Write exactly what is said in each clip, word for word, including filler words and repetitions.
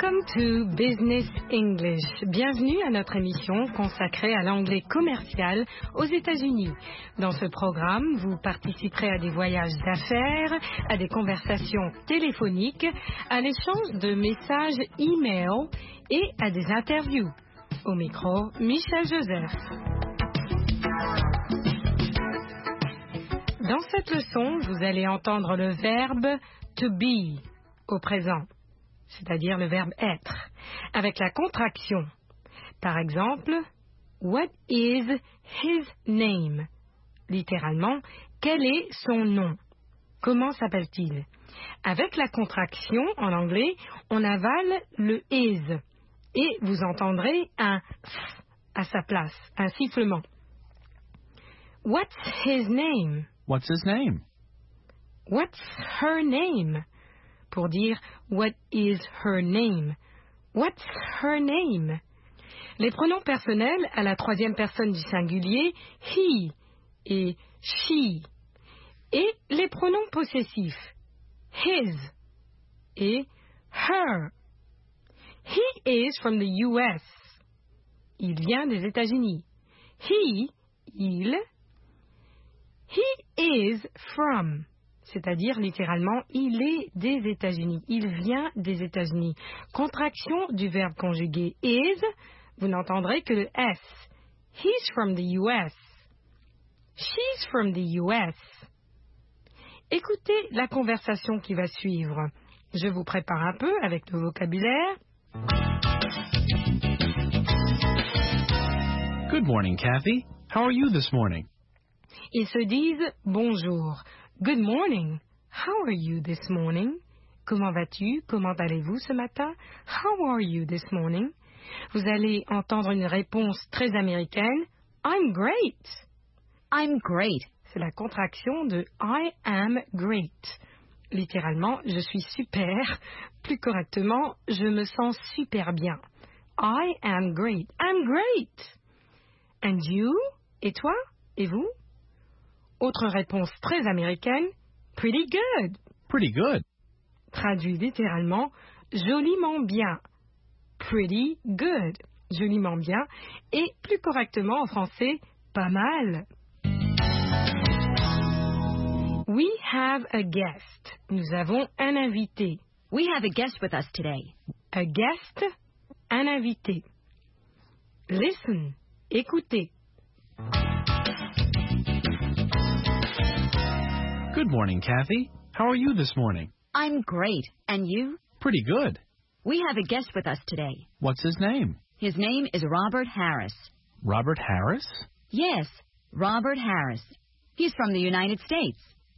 Welcome to Business English. Bienvenue à notre émission consacrée à l'anglais commercial aux États-Unis. Dans ce programme, vous participerez à des voyages d'affaires, à des conversations téléphoniques, à l'échange de messages e-mail et à des interviews. Au micro, Michel Joseph. Dans cette leçon, vous allez entendre le verbe to be au présent, c'est-à-dire le verbe être, avec la contraction. Par exemple, what is his name? Littéralement, quel est son nom? Comment s'appelle-t-il? Avec la contraction, en anglais, on avale le is et vous entendrez un f à sa place, un sifflement. What's his name? What's his name? What's her name? Pour dire what is her name? What's her name? Les pronoms personnels à la troisième personne du singulier, he et she. Et les pronoms possessifs, his et her. He is from the U S. Il vient des États-Unis. He, il. He is from. C'est-à-dire, littéralement, il est des États-Unis. Il vient des États-Unis. Contraction du verbe conjugué is, vous n'entendrez que le S. He's from the U S. She's from the U S. Écoutez la conversation qui va suivre. Je vous prépare un peu avec le vocabulaire. Good morning, Kathy. How are you this morning? Ils se disent bonjour. Good morning. How are you this morning? Comment vas-tu? Comment allez-vous ce matin? How are you this morning? Vous allez entendre une réponse très américaine. I'm great. I'm great. C'est la contraction de I am great. Littéralement, je suis super. Plus correctement, je me sens super bien. I am great. I'm great. And you? Et toi? Et vous? Autre réponse très américaine, pretty good. Pretty good. Traduit littéralement, joliment bien. Pretty good. Joliment bien. Et plus correctement en français, pas mal. We have a guest. Nous avons un invité. We have a guest with us today. A guest, un invité. Listen, écoutez. Good morning, Kathy. How are you this morning? I'm great. And you? Pretty good. We have a guest with us today. What's his name? His name is Robert Harris. Robert Harris? Yes, Robert Harris. He's from the United States.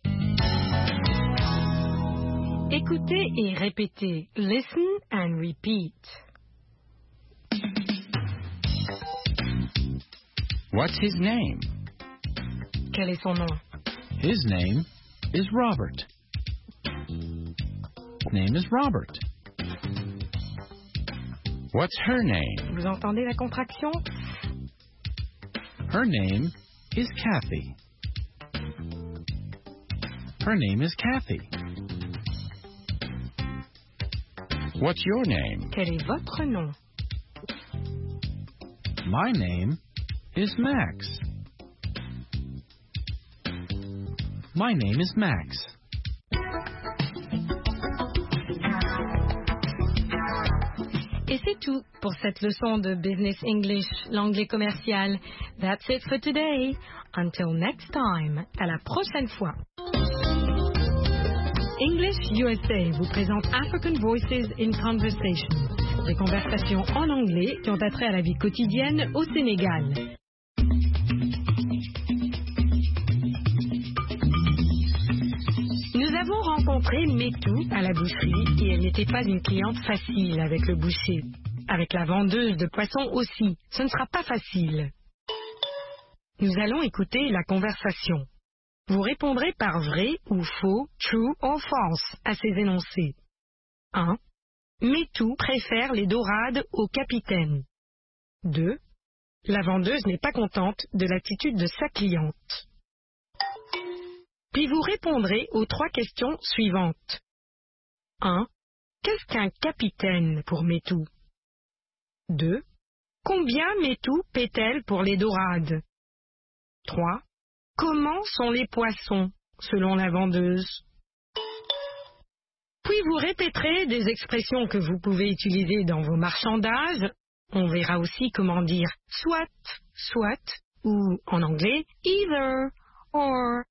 Écoutez et répétez. Listen and repeat. What's his name? Quel est son nom? His name is Robert. His name is Robert. What's her name? Vous entendez la contraction? Her name is Kathy. Her name is Kathy. What's your name? Quel est votre nom? My name is Max. My name is Max. Et c'est tout pour cette leçon de Business English, l'anglais commercial. That's it for today. Until next time. À la prochaine fois. English U S A vous présente African Voices in Conversation. Des conversations en anglais qui ont attrait à la vie quotidienne au Sénégal. Nous avons rencontré Métou à la boucherie et elle n'était pas une cliente facile avec le boucher. Avec la vendeuse de poissons aussi, ce ne sera pas facile. Nous allons écouter la conversation. Vous répondrez par vrai ou faux, true or false, à ces énoncés. un. Métou préfère les dorades au capitaine. deux. La vendeuse n'est pas contente de l'attitude de sa cliente. Puis vous répondrez aux trois questions suivantes. un. Qu'est-ce qu'un capitaine pour Métou? deux. Combien Métou paie-t-elle pour les dorades? trois. Comment sont les poissons, selon la vendeuse? Puis vous répéterez des expressions que vous pouvez utiliser dans vos marchandages. On verra aussi comment dire soit, soit, ou en anglais either, or.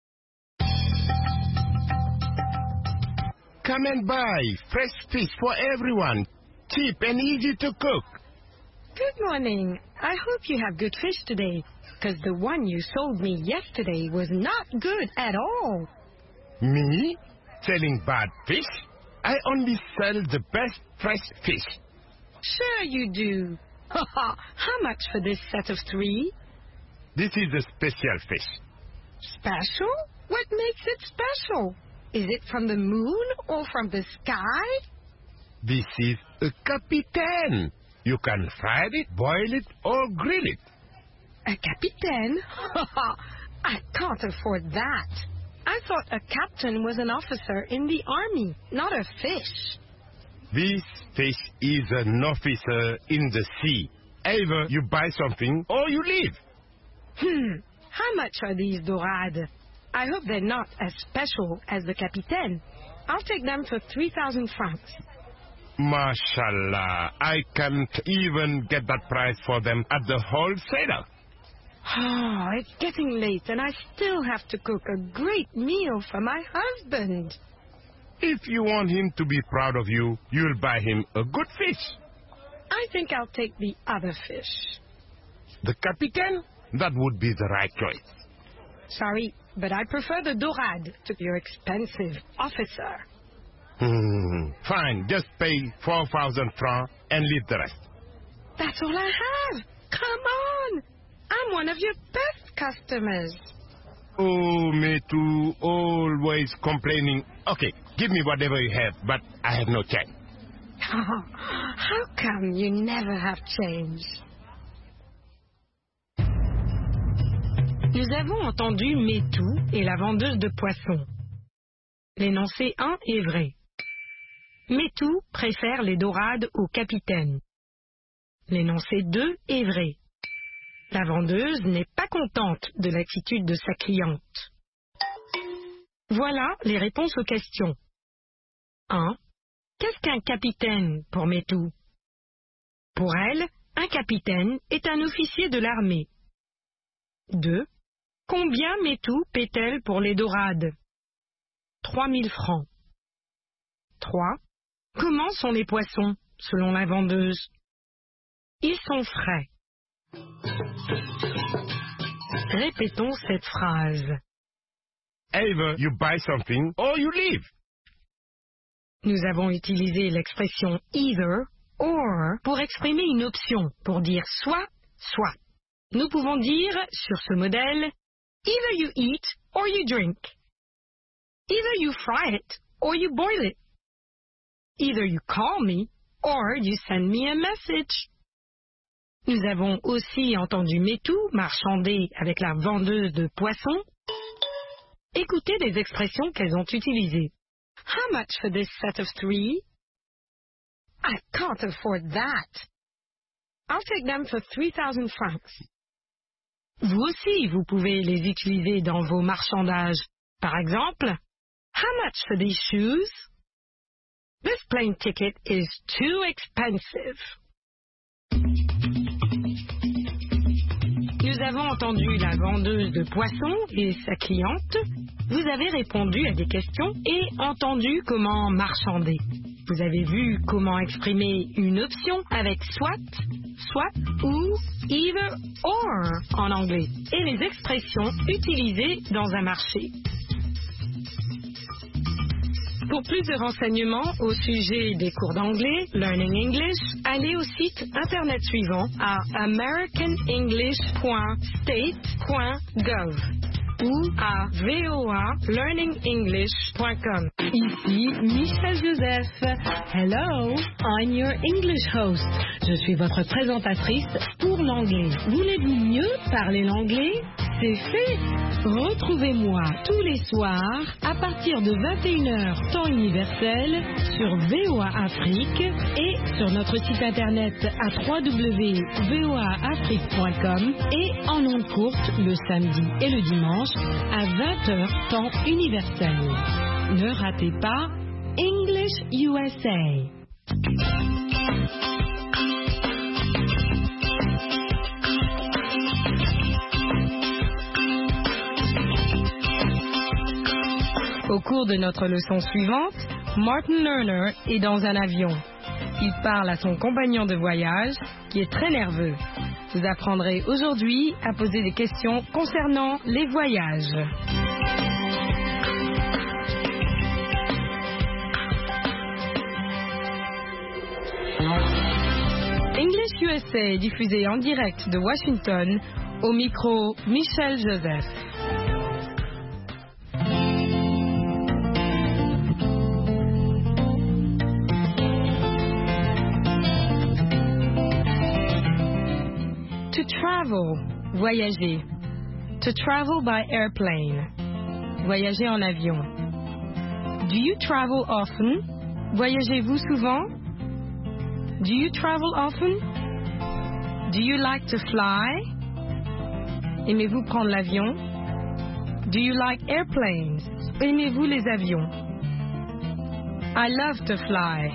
Come and buy fresh fish for everyone, cheap and easy to cook. Good morning. I hope you have good fish today, because the one you sold me yesterday was not good at all. Me? Selling bad fish? I only sell the best fresh fish. Sure you do. How much for this set of three? This is a special fish. Special? What makes it special? Is it from the moon or from the sky? This is a capitaine. You can fry it, boil it, or grill it. A capitaine? I can't afford that. I thought a captain was an officer in the army, not a fish. This fish is an officer in the sea. Either you buy something or you leave. Hmm. How much are these dorades? I hope they're not as special as the capitaine. I'll take them for three thousand francs. Mashallah, I can't even get that price for them at the wholesaler. Oh, it's getting late and I still have to cook a great meal for my husband. If you want him to be proud of you, you'll buy him a good fish. I think I'll take the other fish. The capitaine? That would be the right choice. Sorry, but I prefer the dorade to your expensive officer. Hmm, fine, just pay four thousand francs and leave the rest. That's all I have. Come on. I'm one of your best customers. Oh, me too, always complaining. Okay, give me whatever you have, but I have no change. Oh, how come you never have change? Nous avons entendu Métou et la vendeuse de poissons. L'énoncé un est vrai. Métou préfère les dorades au capitaine. L'énoncé deux est vrai. La vendeuse n'est pas contente de l'attitude de sa cliente. Voilà les réponses aux questions. un. Qu'est-ce qu'un capitaine pour Métou? Pour elle, un capitaine est un officier de l'armée. deux. Combien Métou paie-t-elle pour les dorades? trois mille francs. trois. Comment sont les poissons, selon la vendeuse? Ils sont frais. Répétons cette phrase. Either you buy something or you leave. Nous avons utilisé l'expression either, or pour exprimer une option, pour dire soit, soit. Nous pouvons dire, sur ce modèle, either you eat or you drink. Either you fry it or you boil it. Either you call me or you send me a message. Nous avons aussi entendu Métou marchander avec la vendeuse de poissons. Écoutez les expressions qu'elles ont utilisées. How much for this set of three? I can't afford that. I'll take them for three thousand francs. Vous aussi, vous pouvez les utiliser dans vos marchandages. Par exemple, how much for these shoes? This plane ticket is too expensive. Nous avons entendu la vendeuse de poissons et sa cliente. Vous avez répondu à des questions et entendu comment marchander. Vous avez vu comment exprimer une option avec soit, soit ou either or en anglais et les expressions utilisées dans un marché. Pour plus de renseignements au sujet des cours d'anglais, Learning English, allez au site internet suivant à american english point state point gov ou à voa learning english point com. Ici Michel Joseph. Hello, I'm your English host. Je suis votre présentatrice pour l'anglais. Voulez-vous mieux parler l'anglais? C'est fait. Retrouvez-moi tous les soirs à partir de vingt et une heures temps universel sur V O A Afrique et sur notre site internet à w w w point v o a afrique point com et en ondes courtes le samedi et le dimanche à vingt heures temps universel. Ne ratez pas English U S A. Au cours de notre leçon suivante, Martin Lerner est dans un avion. Il parle à son compagnon de voyage, qui est très nerveux. Vous apprendrez aujourd'hui à poser des questions concernant les voyages. English U S A est diffusé en direct de Washington, au micro Michel Joseph. To travel, voyager. To travel by airplane, voyager en avion. Do you travel often? Voyagez-vous souvent? Do you travel often? Do you like to fly? Aimez-vous prendre l'avion? Do you like airplanes? Aimez-vous les avions? I love to fly.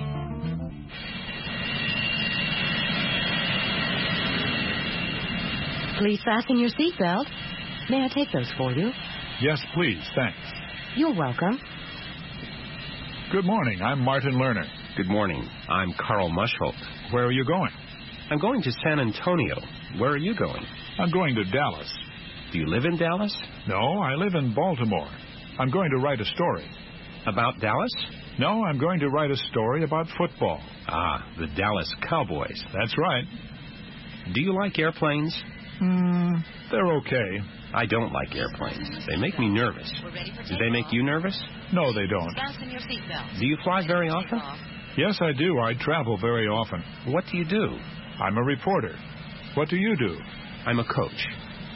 Please fasten your seatbelt. May I take those for you? Yes, please. Thanks. You're welcome. Good morning. I'm Martin Lerner. Good morning. I'm Carl Mushholt. Where are you going? I'm going to San Antonio. Where are you going? I'm going to Dallas. Do you live in Dallas? No, I live in Baltimore. I'm going to write a story. About Dallas? No, I'm going to write a story about football. Ah, the Dallas Cowboys. That's right. Do you like airplanes? Hmm, they're okay. I don't like airplanes. They make me nervous. Do they make you nervous? No, they don't. Fasten your seatbelt. Do you fly very often? Yes, I do. I travel very often. What do you do? I'm a reporter. What do you do? I'm a coach.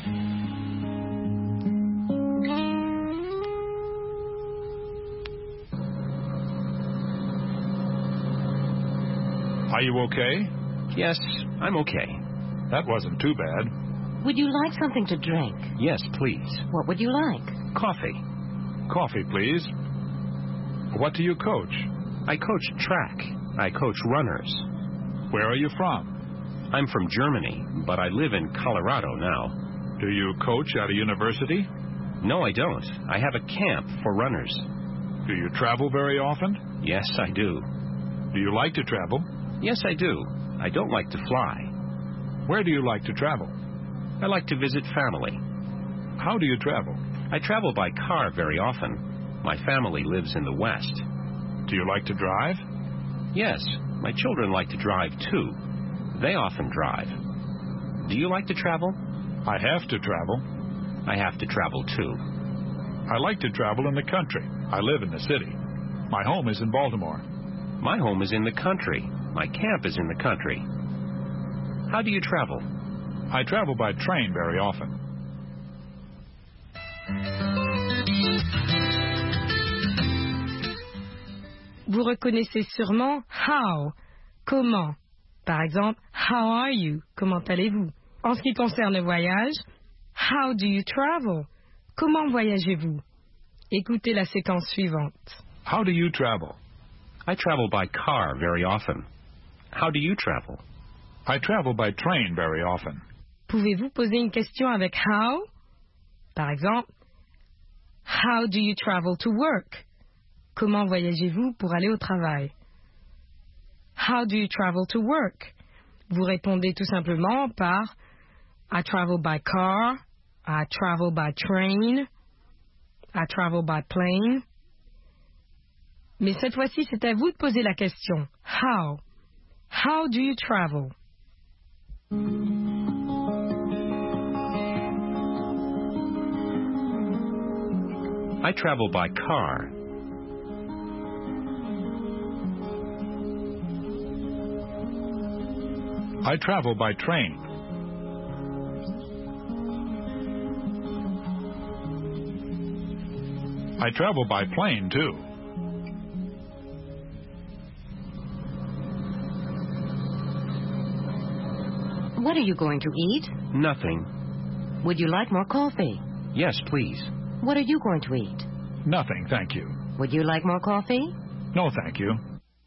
Are you okay? Yes, I'm okay. That wasn't too bad. Would you like something to drink? Yes, please. What would you like? Coffee. Coffee, please. What do you coach? I coach track. I coach runners. Where are you from? I'm from Germany, but I live in Colorado now. Do you coach at a university? No, I don't. I have a camp for runners. Do you travel very often? Yes, I do. Do you like to travel? Yes, I do. I don't like to fly. Where do you like to travel? I like to visit family. How do you travel? I travel by car very often. My family lives in the West. Do you like to drive? Yes, my children like to drive too. They often drive. Do you like to travel? I have to travel. I have to travel too. I like to travel in the country. I live in the city. My home is in Baltimore. My home is in the country. My camp is in the country. How do you travel? I travel by train very often. Vous reconnaissez sûrement how, comment. Par exemple, how are you? Comment allez-vous? En ce qui concerne le voyage, how do you travel? Comment voyagez-vous? Écoutez la séquence suivante. How do you travel? I travel by car very often. How do you travel? I travel by train very often. Pouvez-vous poser une question avec how? Par exemple, how do you travel to work? Comment voyagez-vous pour aller au travail? How do you travel to work? Vous répondez tout simplement par I travel by car, I travel by train, I travel by plane. Mais cette fois-ci, c'est à vous de poser la question. How? How do you travel? I travel by car. I travel by train. I travel by plane, too. What are you going to eat? Nothing. Would you like more coffee? Yes, please. What are you going to eat? Nothing, thank you. Would you like more coffee? No, thank you.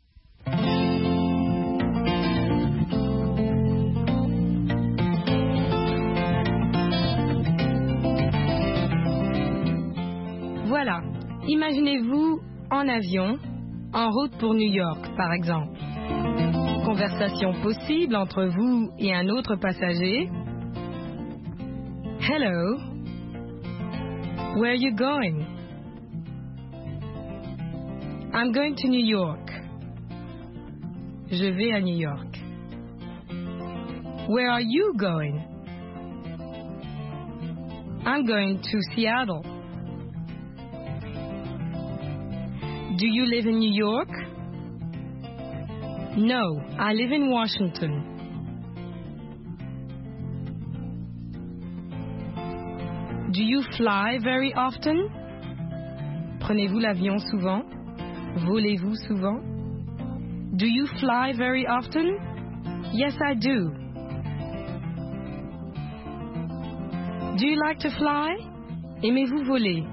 Voilà. Imaginez-vous en avion, en route pour New York, par exemple. Conversation possible entre vous et un autre passager. Hello. Where are you going? I'm going to New York. Je vais à New York. Where are you going? I'm going to Seattle. Do you live in New York? No, I live in Washington. Do you fly very often? Prenez-vous l'avion souvent? Volez-vous souvent? Do you fly very often? Yes, I do. Do you like to fly? Aimez-vous voler?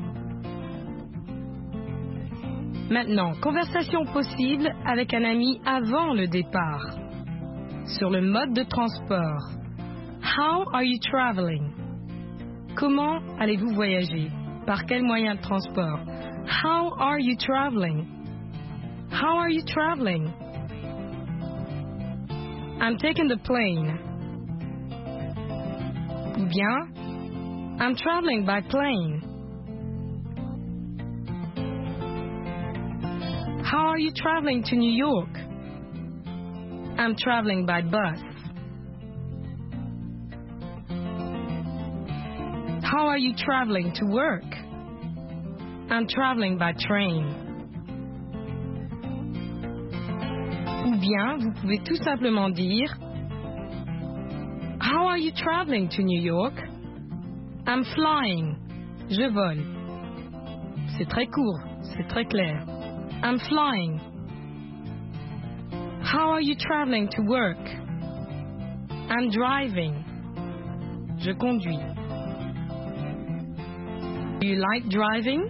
Maintenant, conversation possible avec un ami avant le départ. Sur le mode de transport. How are you traveling? Comment allez-vous voyager? Par quel moyen de transport? How are you traveling? How are you traveling? I'm taking the plane. Ou bien, I'm traveling by plane. How are you traveling to New York? I'm traveling by bus. How are you traveling to work? I'm traveling by train. Ou bien, vous pouvez tout simplement dire How are you traveling to New York? I'm flying. Je vole. C'est très court, c'est très clair. I'm flying. How are you traveling to work? I'm driving. Je conduis. Do you like driving?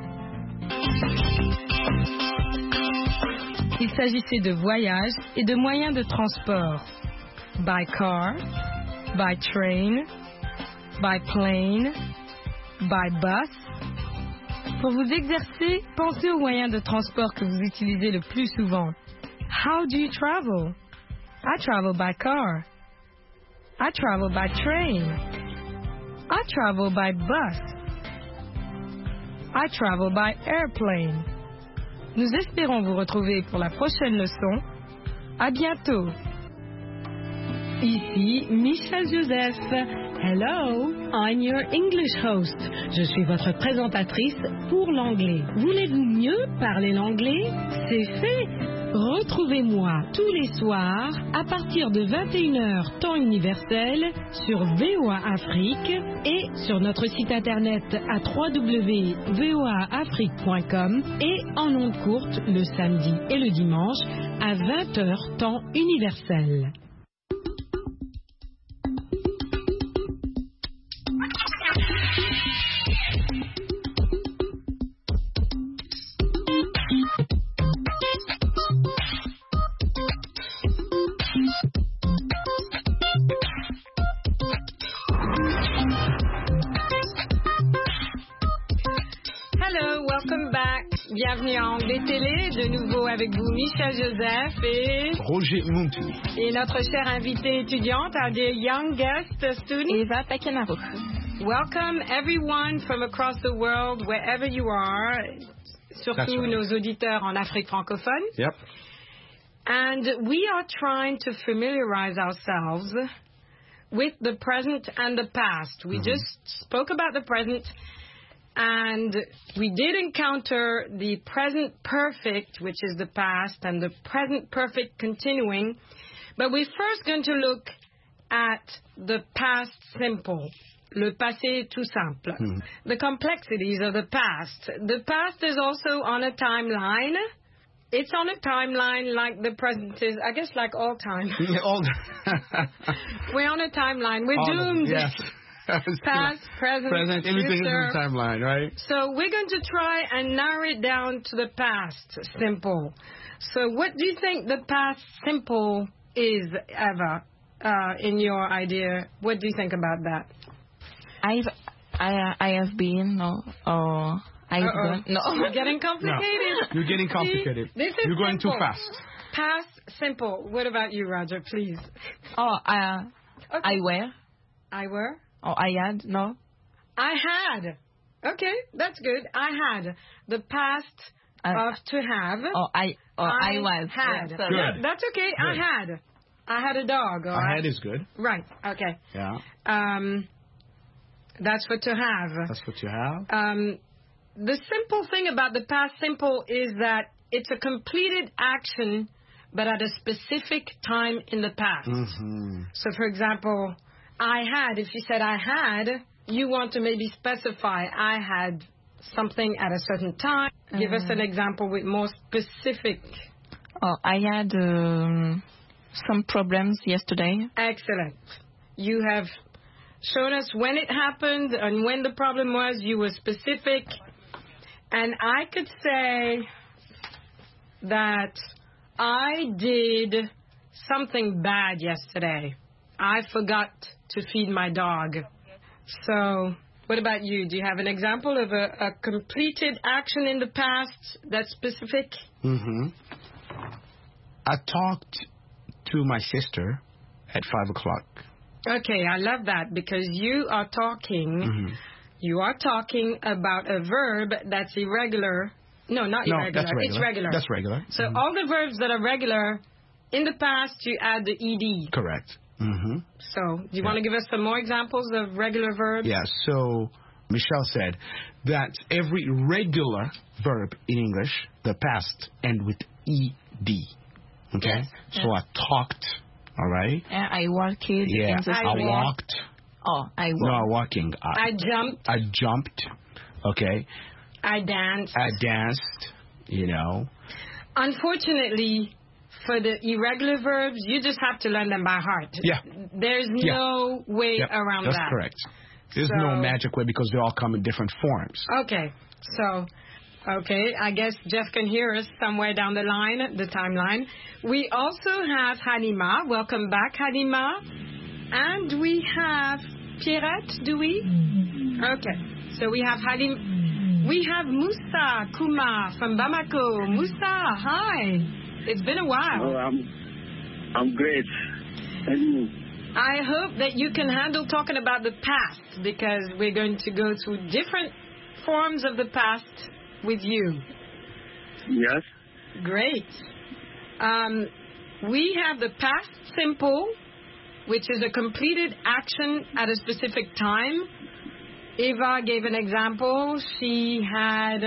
Il s'agissait de voyages et de moyens de transport. By car, by train, by plane, by bus. Pour vous exercer, pensez aux moyens de transport que vous utilisez le plus souvent. How do you travel? I travel by car. I travel by train. I travel by bus. I travel by airplane. Nous espérons vous retrouver pour la prochaine leçon. À bientôt. Ici Michel Joseph. Hello, I'm your English host. Je suis votre présentatrice pour l'anglais. Voulez-vous mieux parler l'anglais? C'est fait. Retrouvez-moi tous les soirs à partir de vingt et une heures temps universel sur V O A Afrique et sur notre site internet à w w w point v o a afrique point com et en ondes courtes le samedi et le dimanche à vingt heures temps universel. Bienvenue à Anglais Télé, de nouveau avec vous Michel Joseph et Roger Muntu. Et notre chère invitée étudiante, our dear young guest student, Eva Pakenaro. Welcome everyone from across the world, wherever you are, surtout right. Nos auditeurs en Afrique francophone. Yep. And we are trying to familiarize ourselves with the present and the past. We mm-hmm. just spoke about the present. And we did encounter the present perfect, which is the past, and the present perfect continuing. But we're first going to look at the past simple. Le passé tout simple. Hmm. The complexities of the past. The past is also on a timeline. It's on a timeline like the present is, I guess like all time. all We're on a timeline. We're all doomed. Yes. Past, present, present, everything future. is in the timeline, right? So we're going to try and narrow it down to the past simple. So what do you think the past simple is, Eva, uh, in your idea? What do you think about that? I've, I, I have been, no, or I've Uh-oh. done, no. It's getting complicated. No, you're getting complicated. See, this is you're going simple. too fast. Past simple. What about you, Roger, please? Oh, uh, Okay. I were, I were? or I had, no. I had. Okay, that's good. I had. The past Uh, of to have. Or I, or I, was. had. Yeah, Good. That- that's okay. Good. I had. I had a dog. Or I had is good. Right. Okay. Yeah. Um, that's what to have. That's what you have. Um, the simple thing about the past simple is that it's a completed action, but at a specific time in the past. Mm-hmm. So, for example, I had. If you said I had, you want to maybe specify I had something at a certain time. Give us an example with more specific. Oh, I had um, some problems yesterday. Excellent. You have shown us when it happened and when the problem was. You were specific. And I could say that I did something bad yesterday. I forgot to feed my dog. So, what about you? Do you have an example of a, a completed action in the past that's specific? Mm-hmm. I talked to my sister at five o'clock. Okay, I love that because you are talking, Mm-hmm. you are talking about a verb that's irregular. No, not No, irregular. that's regular. It's regular. That's regular. So Mhm. all the verbs that are regular, in the past you add the ed. Correct. Mm-hmm. So do you Yeah. want to give us some more examples of regular verbs? Yeah, so Michelle said that every regular verb in English, the past, end with ed. Okay? Yes. So I talked, all right? Uh, I walked in Yeah, the I, street. walked. Oh, I No, walked. walking. I, I jumped. I jumped, okay? I danced. I danced, you know. Unfortunately, for the irregular verbs, you just have to learn them by heart. Yeah. There's Yeah. no way Yep, around that's that. correct. There's So- no magic way because they all come in different forms. Okay, so, okay, I guess Jeff can hear us somewhere down the line, the timeline. We also have Halima. Welcome back, Halima. And we have Pierrette, do we? Okay, so we have Halim. We have Moussa Kuma from Bamako. Moussa, hi. It's been a while. Oh, I'm, I'm great. And you? I hope that you can handle talking about the past because we're going to go through different forms of the past with you. Yes. Great. Um, we have the past simple, which is a completed action at a specific time. Eva gave an example. She had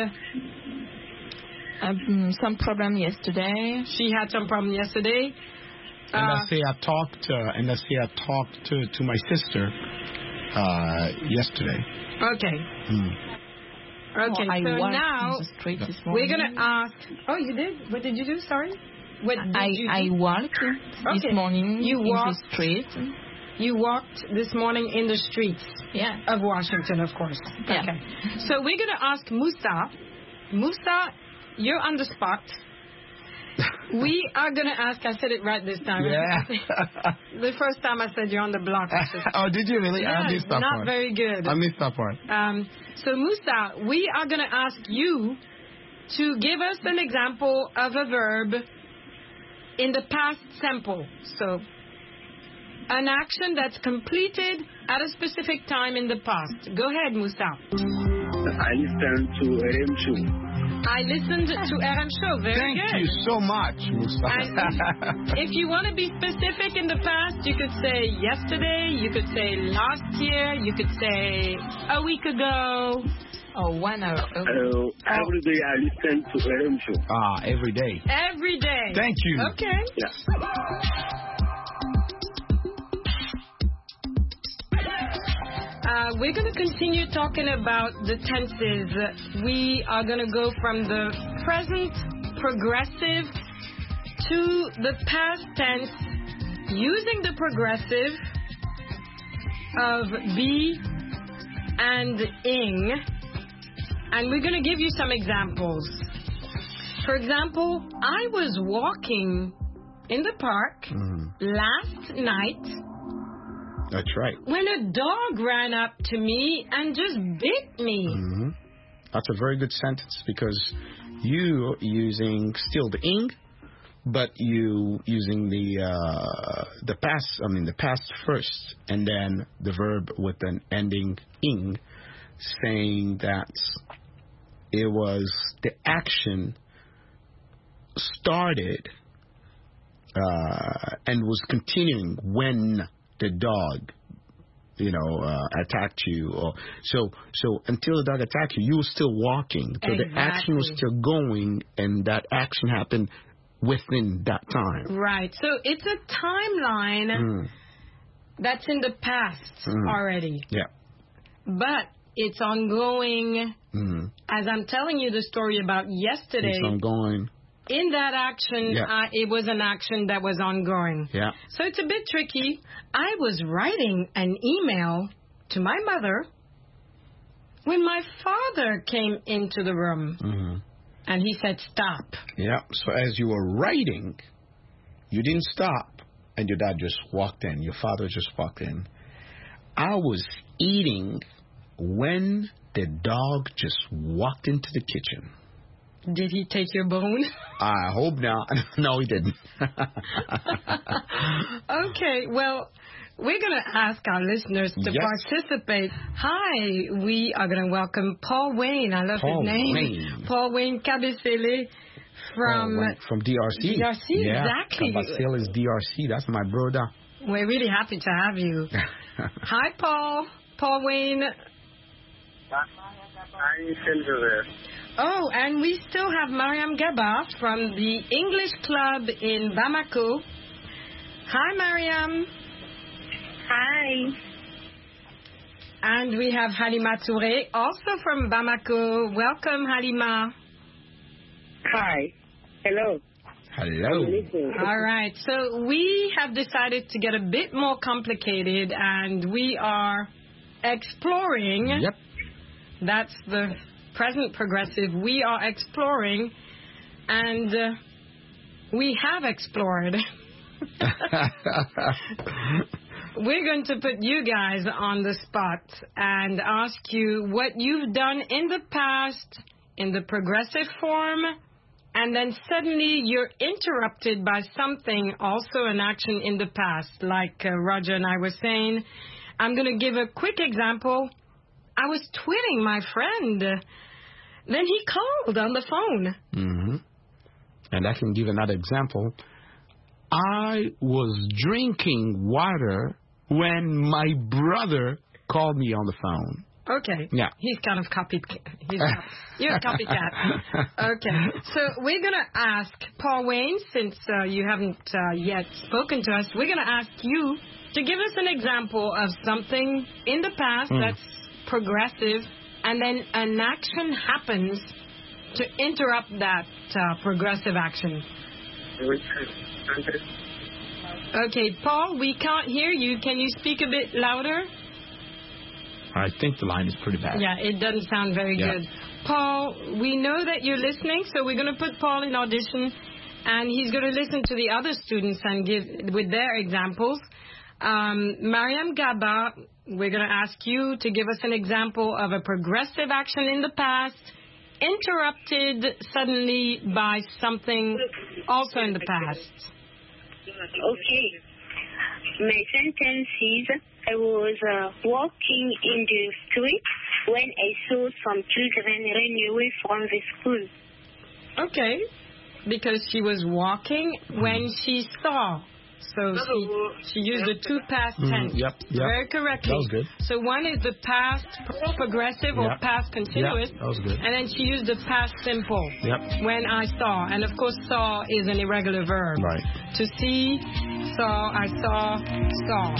Um, some problem yesterday. she had some problem yesterday. And Uh, I say I talked, uh, and I say I talked to, to my sister uh, yesterday. okay. Hmm. Okay. Oh, I so walked now in the street this we're morning. gonna ask. Oh, you did? What did you do? Sorry. What did I, you do? I walked Okay. this morning You in walked- the street. You walked this morning in the streets Yeah. of Washington, of course. Yeah. Okay. So we're going to ask Moussa. Moussa, you're on the spot. We are going to ask, I said it right this time. Yeah. The first time I said you're on the block. I said, Oh, did you really? I yeah, missed that not part. very good. I missed that part. Um, so Moussa, we are going to ask you to give us an example of a verb in the past simple. So an action that's completed at a specific time in the past. Go ahead, Moussa. I listened to R M show. I listened to R M Show. Very Thank good. you so much, Mustafa. And if you want to be specific in the past, you could say yesterday, you could say last year, you could say a week ago. Oh, one hour ago. Uh, every day I listen to R M show. Ah, every day. Every day. Thank you. Okay. Yeah. uh, we're going to continue talking about the tenses. We are going to go from the present progressive to the past tense using the progressive of be and ing. And we're going to give you some examples. For example, I was walking in the park Mm. last night That's right. when a dog ran up to me and just bit me. Hmm. That's a very good sentence because you using still the ing, but you using the uh, the past. I mean the past first, and then the verb with an ending ing, saying that it was the action started uh, and was continuing when the dog, you know, uh, attacked you. Or so so until the dog attacked you, you were still walking. So Exactly. the action was still going, and that action happened within that time. Right. So it's a timeline Mm. that's in the past Mm. already. Yeah. But it's ongoing. Mm. As I'm telling you the story about yesterday, It's ongoing. in that action, Yeah. uh, it was an action that was ongoing. Yeah. So it's a bit tricky. I was writing an email to my mother when my father came into the room, Mm. and he said, stop. Yeah. So as you were writing, you didn't stop, and your dad just walked in. Your father just walked in. I was eating when the dog just walked into the kitchen. Did he take your bone? I hope not. No, he didn't. Okay, well, we're going to ask our listeners to Yes. participate. Hi, we are going to welcome Paul Wayne. I love Paul his name. Wayne. Paul Wayne Cabecele from... Oh, went from D R C. D R C, yeah. exactly. Cabacele is D R C. That's my brother. We're really happy to have you. Hi, Paul. Paul Wayne. I'm still there. Oh, and we still have Mariam Gaba from the English Club in Bamako. Hi, Mariam. Hi. And we have Halima Touré, also from Bamako. Welcome, Halima. Hi. Hello. Hello. All right, so we have decided to get a bit more complicated, and we are exploring. Yep. That's the present progressive. We are exploring, and uh, we have explored. We're going to put you guys on the spot and ask you what you've done in the past in the progressive form, and then suddenly you're interrupted by something, also an action in the past, like uh, Roger and I were saying. I'm going to give a quick example. I was tweeting my friend. Then he called on the phone. Mm-hmm. And I can give another example. I was drinking water when my brother called me on the phone. Okay. Yeah. He's kind of copied. He's cop- you're a copycat. Okay. So we're going to ask Paul Wayne, since uh, you haven't uh, yet spoken to us, we're going to ask you to give us an example of something in the past Mm. that's progressive, and then an action happens to interrupt that uh, progressive action. Okay, Paul, we can't hear you. Can you speak a bit louder? I think the line is pretty bad. Yeah, it doesn't sound very Yeah. good. Paul, we know that you're listening, so we're going to put Paul in audition, and he's going to listen to the other students and give with their examples. Um, Mariam Gaba, we're going to ask you to give us an example of a progressive action in the past, interrupted suddenly by something also in the past. Okay. My sentence is, I was uh, walking in the street when I saw some children run away from the school. Okay, because she was walking when she saw. So she, she used the two past Mm, tense. yep, yep. Very correctly. That was good. So one is the past progressive or Yep. past continuous. Yep, that was good. And then she used the past simple. Yep. When I saw. And of course, saw is an irregular verb. Right. To see, saw, I saw, saw.